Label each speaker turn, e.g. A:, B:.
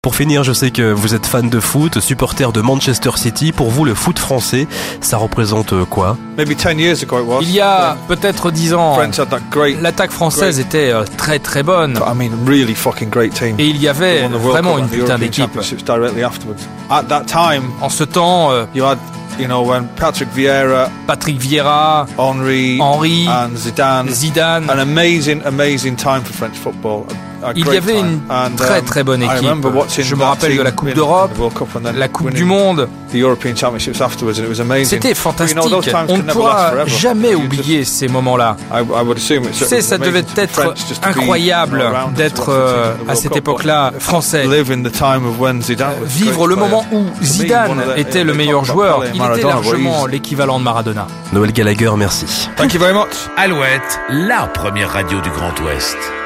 A: Pour finir, je sais que vous êtes fan de foot, supporter de Manchester City. Pour vous, le foot français, ça représente quoi ?
B: Il y a peut-être 10 ans, l'attaque française était très très bonne. Et il y avait vraiment une putain d'équipe. En ce temps, Patrick Vieira, Henry, Zidane. Il y avait une très très bonne équipe. Je me rappelle de la Coupe d'Europe, la Coupe du Monde. C'était fantastique. On ne pourra jamais oublier ces moments-là. Tu sais, ça devait être incroyable d'être à cette époque-là français. Vivre le moment où Zidane était le meilleur joueur. Il était largement l'équivalent de Maradona.
A: Noël Gallagher, merci.
C: Alouette, la première radio du Grand Ouest.